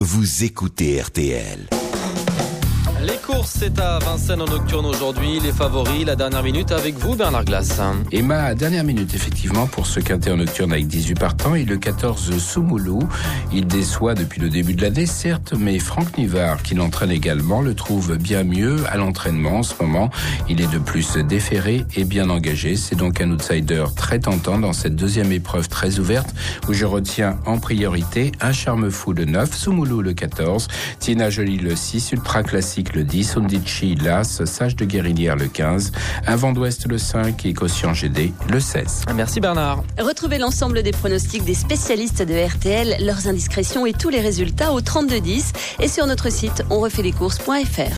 Vous écoutez RTL. Les courses, c'est à Vincennes en nocturne aujourd'hui. Les favoris, la dernière minute avec vous, Bernard Glass. Et ma dernière minute, effectivement, pour ce quintet en nocturne avec 18 partants. Et le 14 Soumoulou. Il déçoit depuis le début de l'année, certes, mais Franck Nivard, qui l'entraîne également, le trouve bien mieux à l'entraînement en ce moment. Il est de plus déféré et bien engagé. C'est donc un outsider très tentant dans cette deuxième épreuve très ouverte où je retiens en priorité un charme fou le 9, Soumoulou le 14, Tina Jolie le 6, Ultra Classique le 10, Ondici l'As, Sage de Guérinière le 15, Un vent d'ouest le 5 et Quotient GD le 16. Merci Bernard. Retrouvez l'ensemble des pronostics des spécialistes de RTL, leurs indiscrétions et tous les résultats au 3210 et sur notre site onrefaitlescourses.fr.